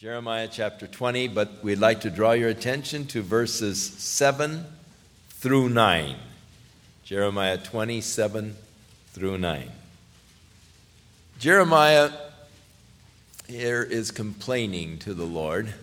Jeremiah chapter 20, but we'd like to draw your attention to verses 7 through 9. Jeremiah 27 through 9. Jeremiah here is complaining to the Lord.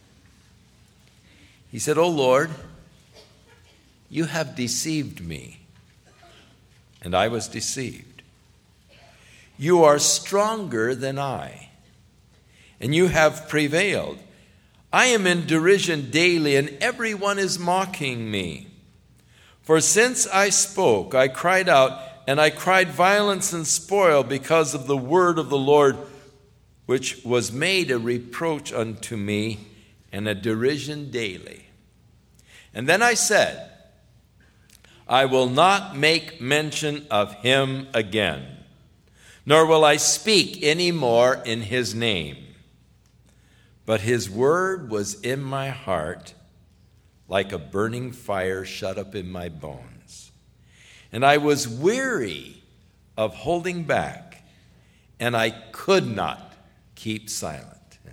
He said, "O Lord, you have deceived me, and I was deceived. You are stronger than I, and you have prevailed. I am in derision daily, and everyone is mocking me. For since I spoke, I cried out, and I cried violence and spoil because of the word of the Lord, which was made a reproach unto me and a derision daily. And then I said, I will not make mention of him again, nor will I speak any more in his name. But his word was in my heart like a burning fire shut up in my bones. And I was weary of holding back, and I could not keep silent."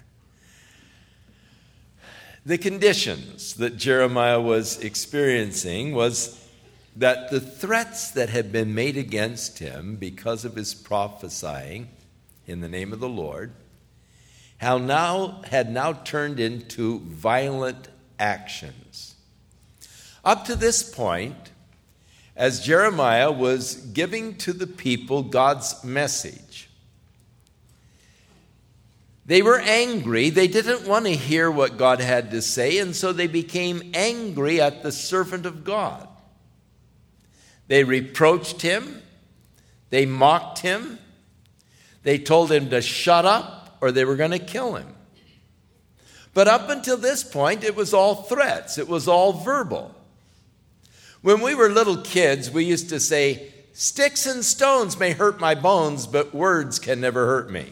The conditions that Jeremiah was experiencing was that the threats that had been made against him because of his prophesying in the name of the Lord had now turned into violent actions. Up to this point, as Jeremiah was giving to the people God's message, they were angry. They didn't want to hear what God had to say, and so they became angry at the servant of God. They reproached him. They mocked him. They told him to shut up, or they were going to kill him. But up until this point, it was all threats. It was all verbal. When we were little kids, we used to say, "Sticks and stones may hurt my bones, but words can never hurt me."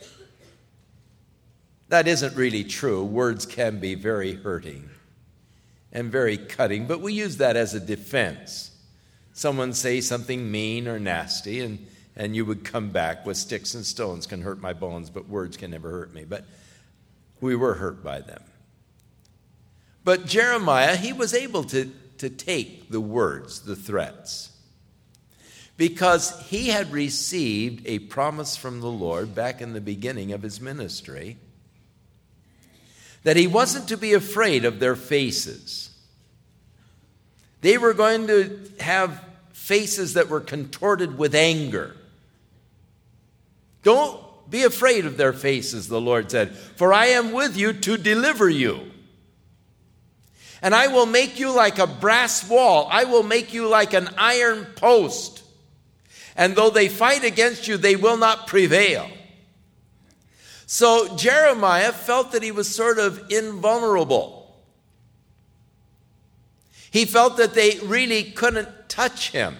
That isn't really true. Words can be very hurting and very cutting, but we use that as a defense. Someone say something mean or nasty, and you would come back with, "Sticks and stones can hurt my bones, but words can never hurt me." But we were hurt by them. But Jeremiah, he was able to take the words, the threats, because he had received a promise from the Lord back in the beginning of his ministry that he wasn't to be afraid of their faces. They were going to have faces that were contorted with anger. Don't be afraid of their faces, the Lord said, "for I am with you to deliver you. And I will make you like a brass wall. I will make you like an iron post. And though they fight against you, they will not prevail." So Jeremiah felt that he was sort of invulnerable. He felt that they really couldn't touch him.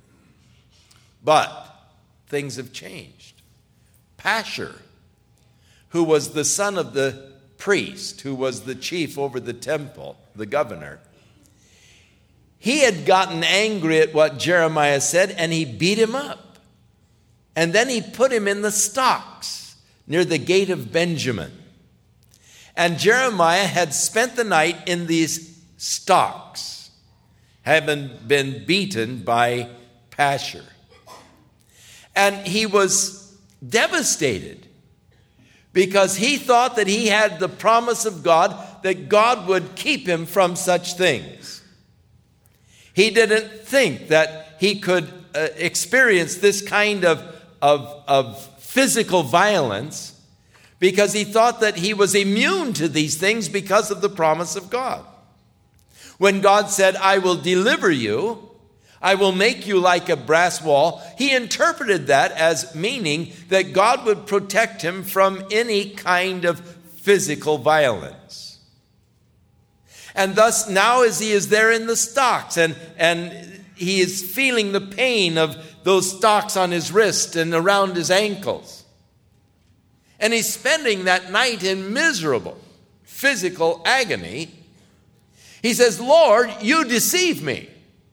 But things have changed. Pashur, who was the son of the priest, who was the chief over the temple, the governor, he had gotten angry at what Jeremiah said, and he beat him up. And then he put him in the stocks near the gate of Benjamin. And Jeremiah had spent the night in these stocks, having been beaten by Pashur. And he was devastated because he thought that he had the promise of God that God would keep him from such things. He didn't think that he could experience this kind of physical violence because he thought that he was immune to these things because of the promise of God. When God said, "I will deliver you, I will make you like a brass wall," he interpreted that as meaning that God would protect him from any kind of physical violence. And thus now as he is there in the stocks and he is feeling the pain of those stocks on his wrist and around his ankles, and he's spending that night in miserable physical agony, he says, "Lord, you deceive me.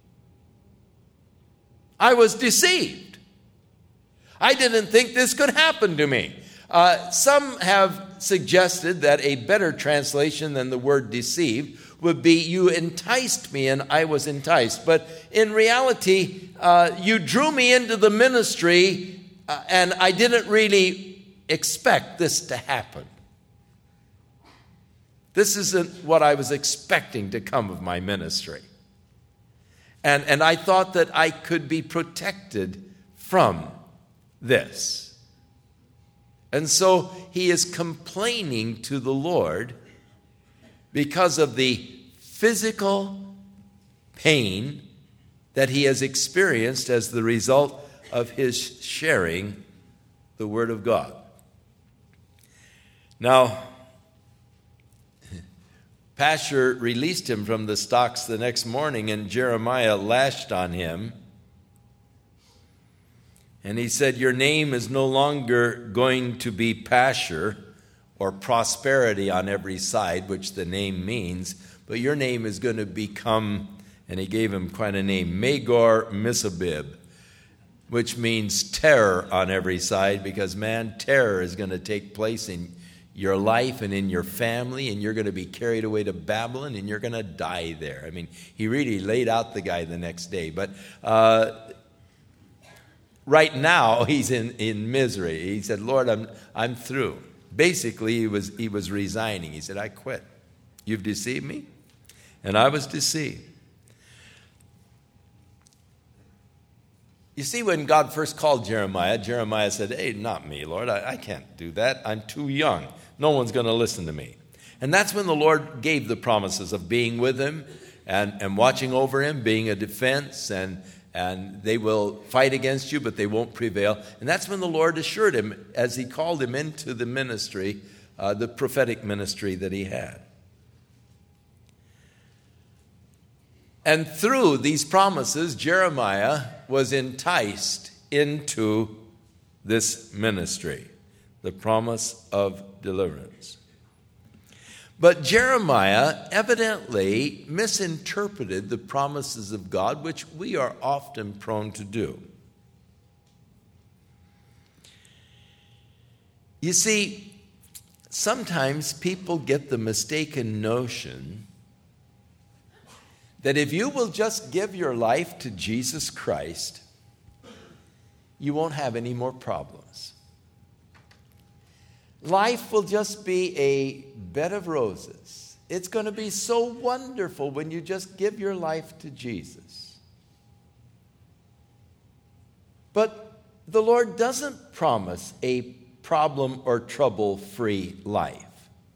I was deceived. I didn't think this could happen to me." Some have suggested that a better translation than the word deceived would be, you enticed me and I was enticed. But in reality, you drew me into the ministry and I didn't really expect this to happen. This isn't what I was expecting to come of my ministry. And I thought that I could be protected from this. And so he is complaining to the Lord because of the physical pain that he has experienced as the result of his sharing the Word of God. Now, Pashur released him from the stocks the next morning, and Jeremiah lashed on him. And he said, your name is no longer going to be Pashur, or prosperity on every side, which the name means, but your name is going to become, and he gave him quite a name, Magor Missabib, which means terror on every side, because, man, terror is going to take place in your life and in your family, and you're going to be carried away to Babylon, and you're going to die there. I mean, he really laid out the guy the next day. But right now, he's in misery. He said, Lord, I'm through. Basically, he was resigning. He said, I quit. You've deceived me, and I was deceived. You see, when God first called Jeremiah, Jeremiah said, hey, not me, Lord. I can't do that. I'm too young. No one's going to listen to me. And that's when the Lord gave the promises of being with him and watching over him, being a defense, and they will fight against you, but they won't prevail. And that's when the Lord assured him, as he called him into the ministry, the prophetic ministry that he had. And through these promises, Jeremiah was enticed into this ministry, the promise of deliverance. But Jeremiah evidently misinterpreted the promises of God, which we are often prone to do. You see, sometimes people get the mistaken notion that if you will just give your life to Jesus Christ, you won't have any more problems. Life will just be a bed of roses. It's going to be so wonderful when you just give your life to Jesus. But the Lord doesn't promise a problem or trouble-free life.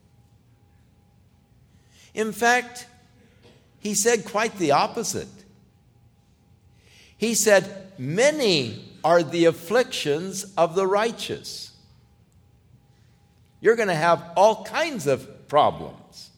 In fact, he said quite the opposite. He said, many are the afflictions of the righteous. You're going to have all kinds of problems.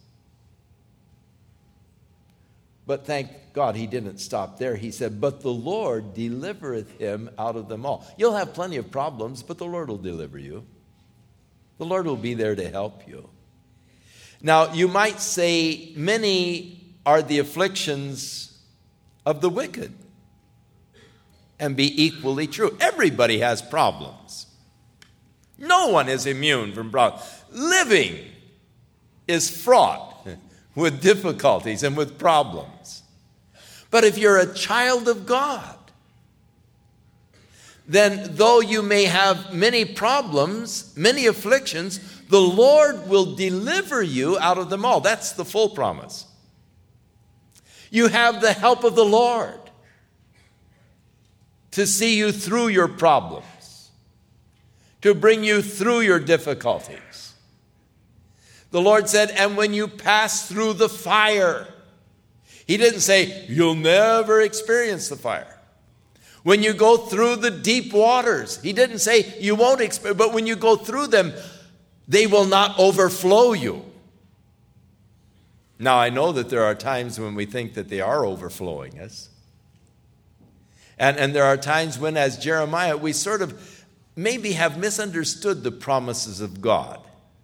But thank God he didn't stop there. He said, but the Lord delivereth him out of them all. You'll have plenty of problems, but the Lord will deliver you. The Lord will be there to help you. Now, you might say, many are the afflictions of the wicked, and be equally true. Everybody has problems. No one is immune from problems. Living is fraught with difficulties and with problems. But if you're a child of God, then though you may have many problems, many afflictions, the Lord will deliver you out of them all. That's the full promise. You have the help of the Lord to see you through your problems, to bring you through your difficulties. The Lord said, and when you pass through the fire, he didn't say, you'll never experience the fire. When you go through the deep waters, he didn't say you won't experience, but when you go through them, they will not overflow you. Now, I know that there are times when we think that they are overflowing us. And there are times when, as Jeremiah, we sort of maybe have misunderstood the promises of God.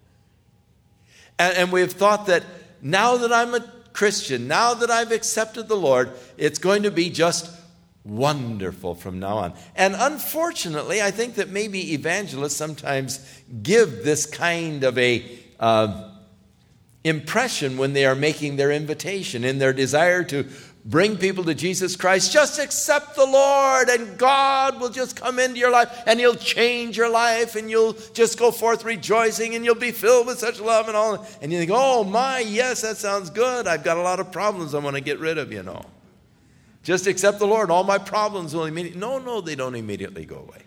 And we've thought that now that I'm a Christian, now that I've accepted the Lord, it's going to be just wonderful from now on. And unfortunately, I think that maybe evangelists sometimes give this kind of a impression when they are making their invitation, in their desire to bring people to Jesus Christ. Just accept the Lord and God will just come into your life and He'll change your life and you'll just go forth rejoicing and you'll be filled with such love and all. And you think, oh my, yes, that sounds good. I've got a lot of problems I want to get rid of, Just accept the Lord. All my problems will immediately. No, they don't immediately go away.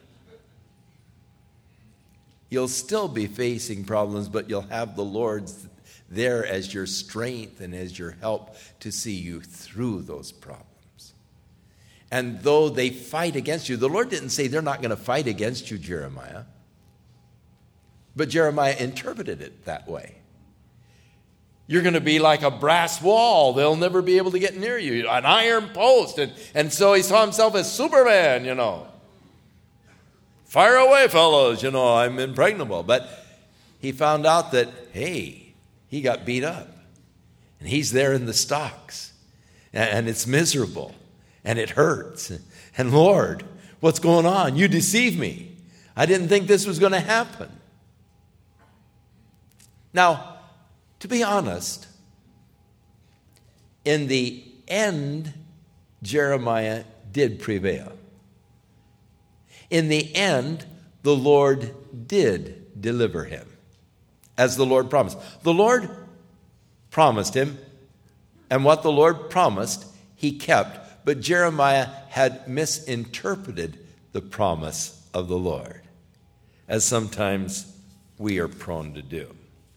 You'll still be facing problems, but you'll have the Lord's there as your strength and as your help to see you through those problems. And though they fight against you, the Lord didn't say they're not going to fight against you, Jeremiah. But Jeremiah interpreted it that way. You're going to be like a brass wall. They'll never be able to get near you. An iron post. And so he saw himself as Superman, Fire away, fellows, I'm impregnable. But he found out that, hey, he got beat up. And he's there in the stocks. And it's miserable. And it hurts. And Lord, what's going on? You deceived me. I didn't think this was going to happen. Now, to be honest, in the end, Jeremiah did prevail. In the end, the Lord did deliver him, as the Lord promised. The Lord promised him, and what the Lord promised, he kept. But Jeremiah had misinterpreted the promise of the Lord, as sometimes we are prone to do.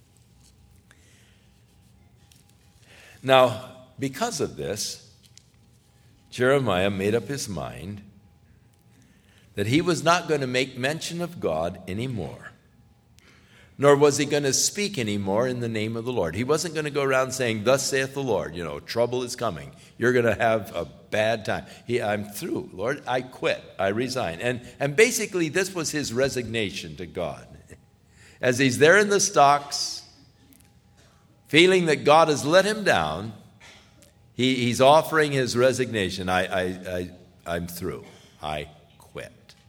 Now, because of this, Jeremiah made up his mind that he was not going to make mention of God anymore, nor was he going to speak anymore in the name of the Lord. He wasn't going to go around saying, thus saith the Lord, trouble is coming. You're going to have a bad time. I'm through, Lord. I quit. I resign. And basically, this was his resignation to God. As he's there in the stocks, feeling that God has let him down, he's offering his resignation. I'm through. I quit.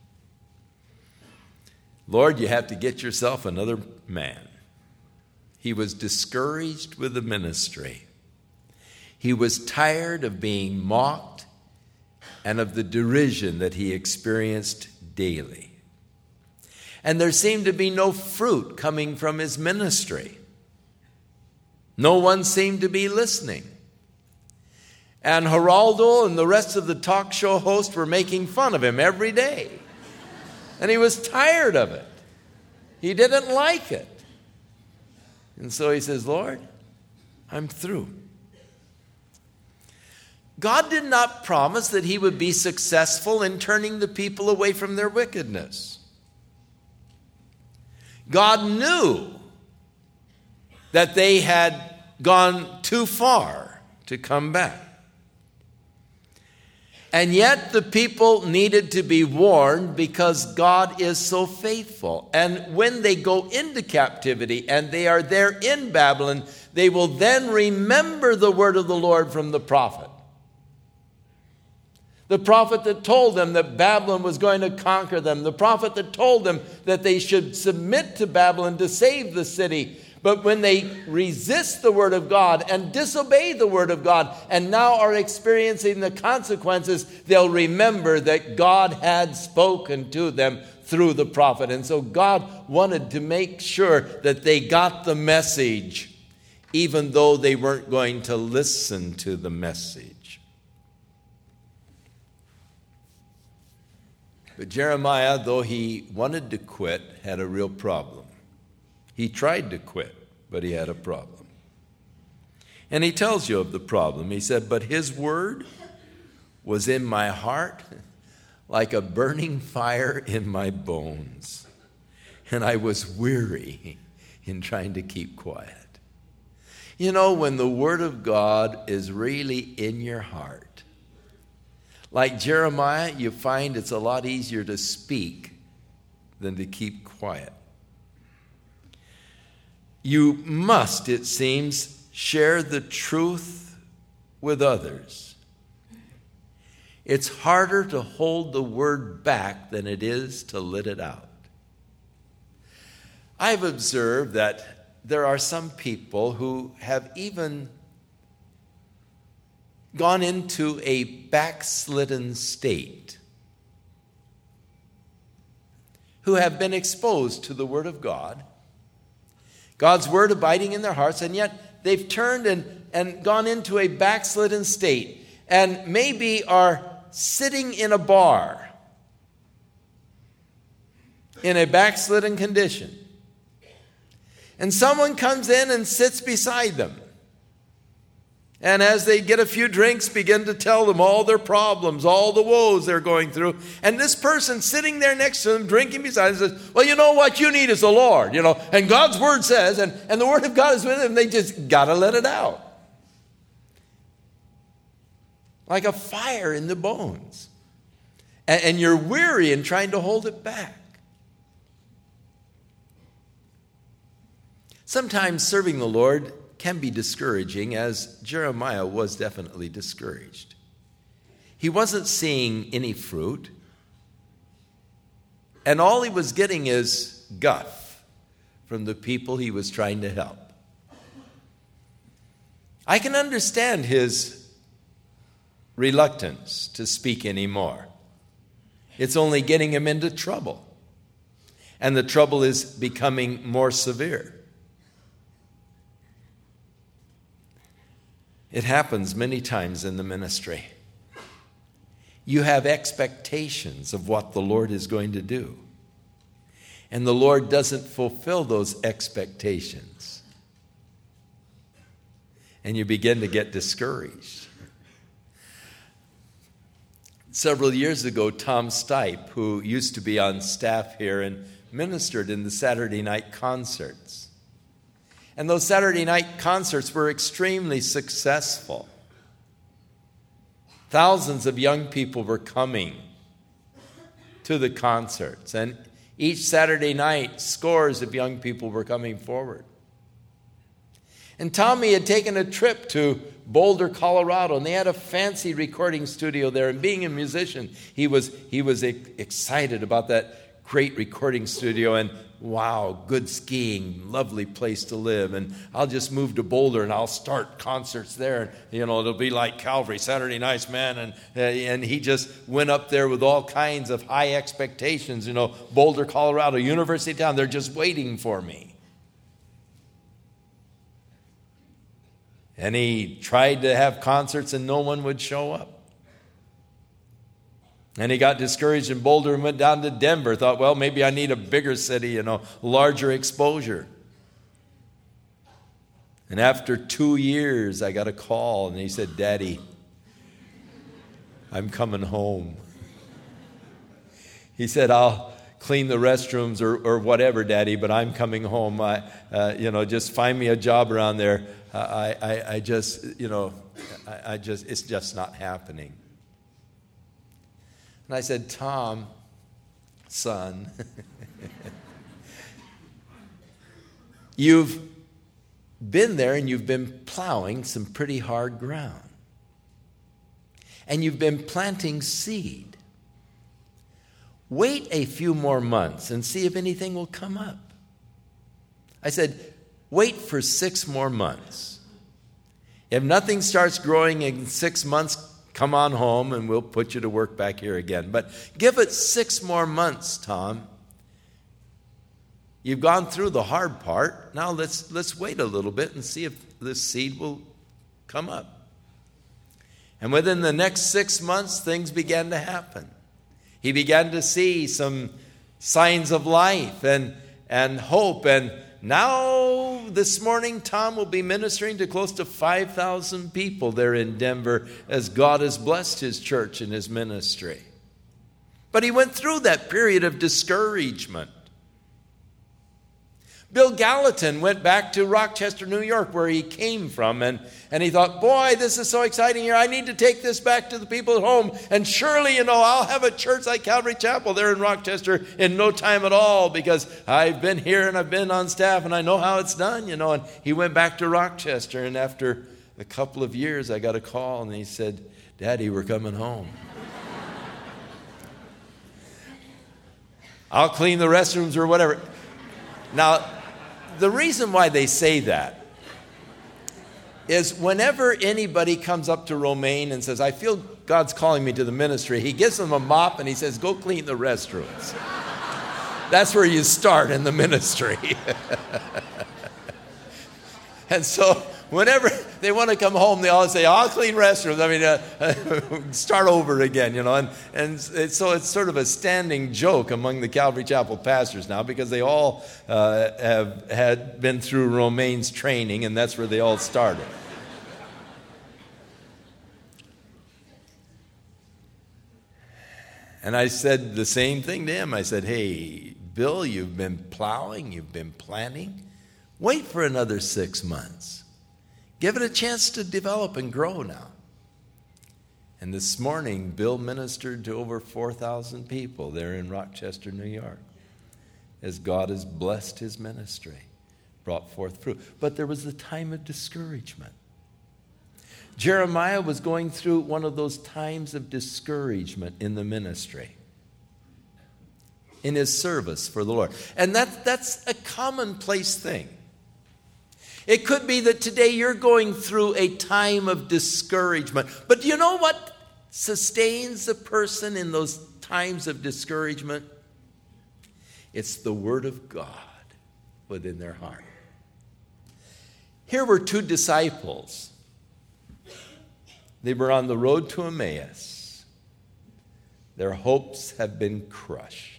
Lord, you have to get yourself another man. He was discouraged with the ministry. He was tired of being mocked and of the derision that he experienced daily. And there seemed to be no fruit coming from his ministry. No one seemed to be listening. And Geraldo and the rest of the talk show hosts were making fun of him every day. And he was tired of it. He didn't like it. And so he says, Lord, I'm through. God did not promise that he would be successful in turning the people away from their wickedness. God knew that they had gone too far to come back. And yet the people needed to be warned because God is so faithful. And when they go into captivity and they are there in Babylon, they will then remember the word of the Lord from the prophet. The prophet that told them that Babylon was going to conquer them. The prophet that told them that they should submit to Babylon to save the city. But when they resist the word of God and disobey the word of God and now are experiencing the consequences, they'll remember that God had spoken to them through the prophet. And so God wanted to make sure that they got the message, even though they weren't going to listen to the message. But Jeremiah, though he wanted to quit, had a real problem. He tried to quit, but he had a problem. And he tells you of the problem. He said, but his word was in my heart like a burning fire in my bones. And I was weary in trying to keep quiet. When the word of God is really in your heart, like Jeremiah, you find it's a lot easier to speak than to keep quiet. You must, it seems, share the truth with others. It's harder to hold the word back than it is to let it out. I've observed that there are some people who have even gone into a backslidden state, who have been exposed to the Word of God, God's Word abiding in their hearts, and yet they've turned and gone into a backslidden state, and maybe are sitting in a bar in a backslidden condition. And someone comes in and sits beside them. And as they get a few drinks, begin to tell them all their problems, all the woes they're going through. And this person sitting there next to them, drinking beside them, says, well, you know what you need is the Lord, And God's Word says, and the Word of God is with them. They just got to let it out. Like a fire in the bones. And you're weary and trying to hold it back. Sometimes serving the Lord can be discouraging, as Jeremiah was definitely discouraged. He wasn't seeing any fruit, and all he was getting is guff from the people he was trying to help. I can understand his reluctance to speak anymore. It's only getting him into trouble, and the trouble is becoming more severe. It happens many times in the ministry. You have expectations of what the Lord is going to do, and the Lord doesn't fulfill those expectations, and you begin to get discouraged. Several years ago, Tom Stipe, who used to be on staff here and ministered in the Saturday night concerts, and those Saturday night concerts were extremely successful. Thousands of young people were coming to the concerts. And each Saturday night, scores of young people were coming forward. And Tommy had taken a trip to Boulder, Colorado, and they had a fancy recording studio there. And being a musician, he was excited about that great recording studio. And wow, good skiing, lovely place to live. And I'll just move to Boulder and I'll start concerts there. And, it'll be like Calvary, Saturday nights, man. And he just went up there with all kinds of high expectations. Boulder, Colorado, university town, they're just waiting for me. And he tried to have concerts and no one would show up. And he got discouraged in Boulder and went down to Denver. Thought, well, maybe I need a bigger city, larger exposure. And after 2 years, I got a call, and he said, Daddy, I'm coming home. He said, I'll clean the restrooms or whatever, Daddy, but I'm coming home. Just find me a job around there. It's just not happening. And I said, Tom, son, you've been there and you've been plowing some pretty hard ground. And you've been planting seed. Wait a few more months and see if anything will come up. I said, wait for 6 more months. If nothing starts growing in 6 months, come on home and we'll put you to work back here again. But give it 6 more months, Tom. You've gone through the hard part. Now let's wait a little bit and see if this seed will come up. And within the next 6 months, things began to happen. He began to see some signs of life and hope. And now, this morning, Tom will be ministering to close to 5,000 people there in Denver as God has blessed his church and his ministry. But he went through that period of discouragement. Bill Gallatin went back to Rochester, New York, where he came from, and he thought, boy, this is so exciting here. I need to take this back to the people at home, and surely, I'll have a church like Calvary Chapel there in Rochester in no time at all, because I've been here and I've been on staff and I know how it's done, And he went back to Rochester, and after a couple of years, I got a call, and he said, Daddy, we're coming home. I'll clean the restrooms or whatever. Now, the reason why they say that is whenever anybody comes up to Romaine and says, I feel God's calling me to the ministry, he gives them a mop and he says, go clean the restrooms. That's where you start in the ministry. And so whenever they want to come home, they all say, I'll clean restrooms. I mean, start over again, And so it's sort of a standing joke among the Calvary Chapel pastors now because they all had been through Romaine's training, and that's where they all started. And I said the same thing to him. I said, hey, Bill, you've been plowing, you've been planting. Wait for another 6 months. Give it a chance to develop and grow now. And this morning, Bill ministered to over 4,000 people there in Rochester, New York, as God has blessed his ministry, brought forth fruit. But there was a time of discouragement. Jeremiah was going through one of those times of discouragement in the ministry, in his service for the Lord. And that's a commonplace thing. It could be that today you're going through a time of discouragement. But do you know what sustains a person in those times of discouragement? It's the Word of God within their heart. Here were two disciples. They were on the road to Emmaus. Their hopes have been crushed.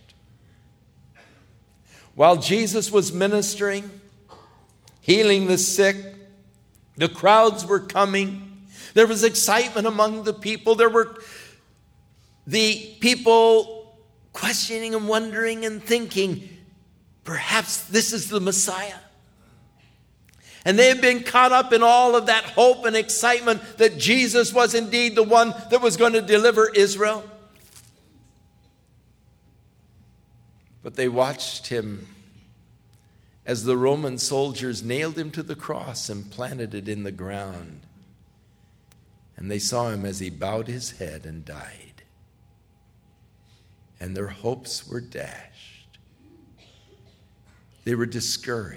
While Jesus was ministering, healing the sick, the crowds were coming. There was excitement among the people. There were the people questioning and wondering and thinking, perhaps this is the Messiah. And they had been caught up in all of that hope and excitement that Jesus was indeed the one that was going to deliver Israel. But they watched him as the Roman soldiers nailed him to the cross and planted it in the ground. And they saw him as he bowed his head and died. And their hopes were dashed. They were discouraged.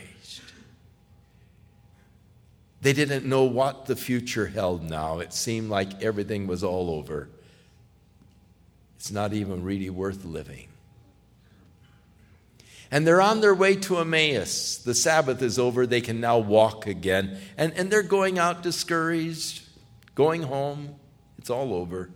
They didn't know what the future held now. It seemed like everything was all over. It's not even really worth living. And they're on their way to Emmaus. The Sabbath is over. They can now walk again. And they're going out discouraged, going home. It's all over.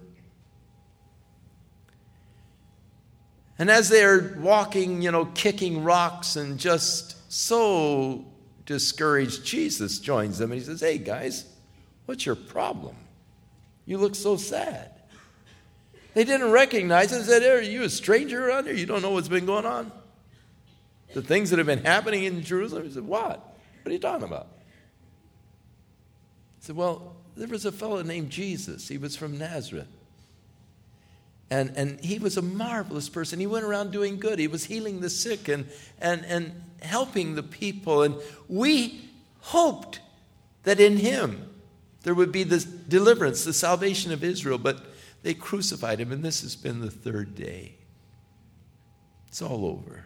And as they're walking, kicking rocks and just so discouraged, Jesus joins them and he says, hey guys, what's your problem? You look so sad. They didn't recognize him. They said, are you a stranger around here? You don't know what's been going on? The things that have been happening in Jerusalem? He said, what? What are you talking about? He said, well, there was a fellow named Jesus. He was from Nazareth. And he was a marvelous person. He went around doing good. He was healing the sick and helping the people. And we hoped that in him there would be this deliverance, the salvation of Israel. But they crucified him, and this has been the third day. It's all over.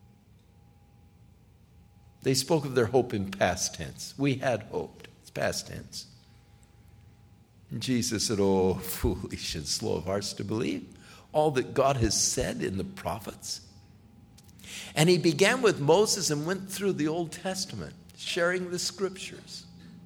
They spoke of their hope in past tense. We had hoped. It's past tense. And Jesus said, oh, foolish and slow of hearts to believe all that God has said in the prophets. And he began with Moses and went through the Old Testament, sharing the scriptures.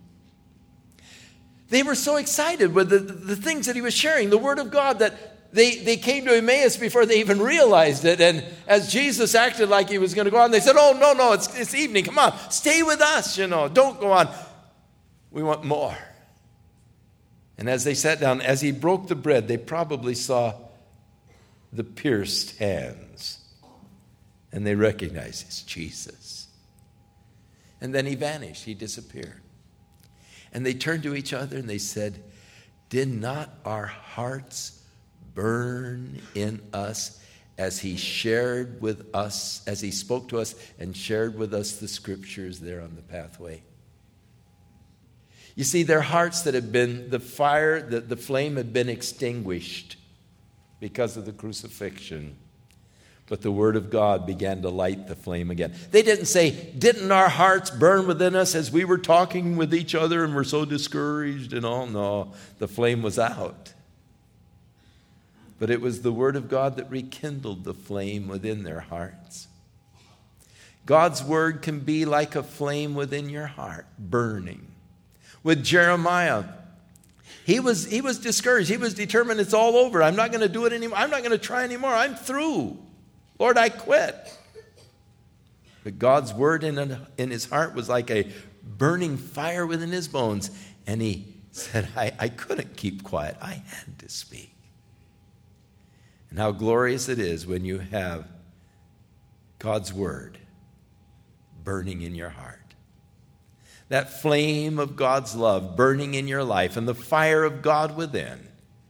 They were so excited with the things that he was sharing, the word of God, that they came to Emmaus before they even realized it. And as Jesus acted like he was going to go on, they said, oh, no, it's evening. Come on, stay with us, don't go on. We want more. And as they sat down, as he broke the bread, they probably saw the pierced hands. And they recognized it's Jesus. And then he vanished. He disappeared. And they turned to each other and they said, did not our hearts burn in us as he shared with us, as he spoke to us and shared with us the scriptures there on the pathway? You see, their hearts that had been, the fire, the flame had been extinguished because of the crucifixion. But the Word of God began to light the flame again. They didn't say, didn't our hearts burn within us as we were talking with each other and were so discouraged and all? No, the flame was out. But it was the Word of God that rekindled the flame within their hearts. God's Word can be like a flame within your heart, burning. With Jeremiah, he was discouraged. He was determined, it's all over. I'm not going to do it anymore. I'm not going to try anymore. I'm through. Lord, I quit. But God's Word in his heart was like a burning fire within his bones. And he said, I couldn't keep quiet. I had to speak. And how glorious it is when you have God's Word burning in your heart. That flame of God's love burning in your life and the fire of God within.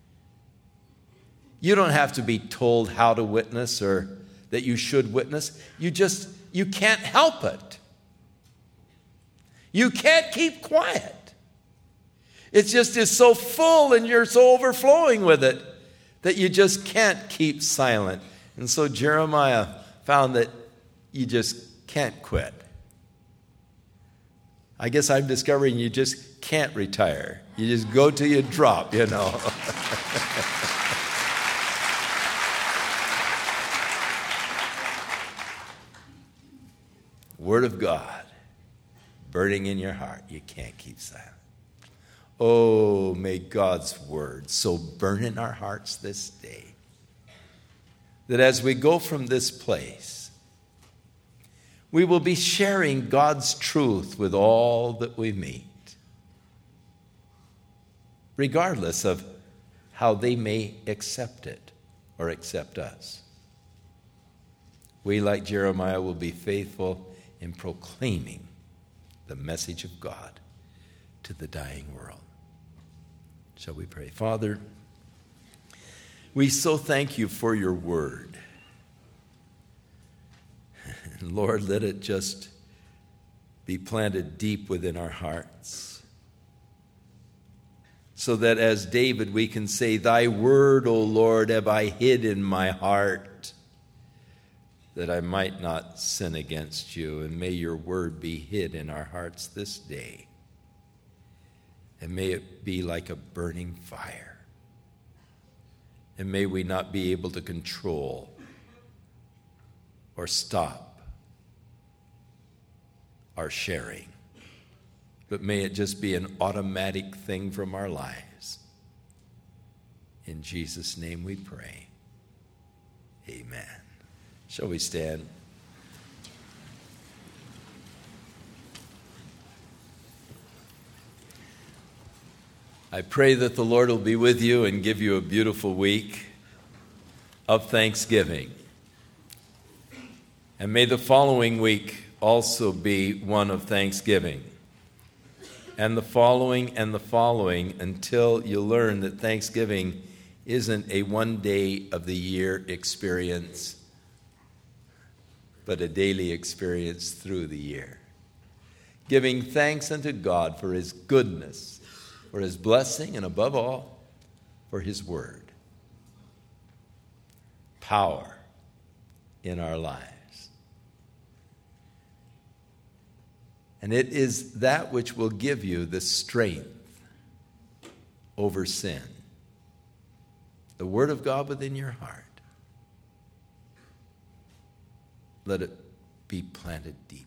You don't have to be told how to witness or that you should witness. You can't help it. You can't keep quiet. It just is so full and you're so overflowing with it that you just can't keep silent. And so Jeremiah found that you just can't quit. I guess I'm discovering you just can't retire. You just go till you drop, you know. Word of God burning in your heart. You can't keep silent. Oh, may God's Word so burn in our hearts this day that as we go from this place, we will be sharing God's truth with all that we meet, regardless of how they may accept it or accept us. We, like Jeremiah, will be faithful in proclaiming the message of God to the dying world. Shall we pray? Father, we so thank you for your word. And Lord, let it just be planted deep within our hearts, so that as David we can say, thy word, O Lord, have I hid in my heart, that I might not sin against you. And may your word be hid in our hearts this day. And may it be like a burning fire. And may we not be able to control or stop our sharing, but may it just be an automatic thing from our lives. In Jesus' name we pray. Amen. Shall we stand? I pray that the Lord will be with you and give you a beautiful week of Thanksgiving. And may the following week also be one of thanksgiving. And the following until you learn that Thanksgiving isn't a one day of the year experience, but a daily experience through the year. Giving thanks unto God for his goodness, for his blessing, and above all, for his word. Power in our lives. And it is that which will give you the strength over sin. The word of God within your heart. Let it be planted deep.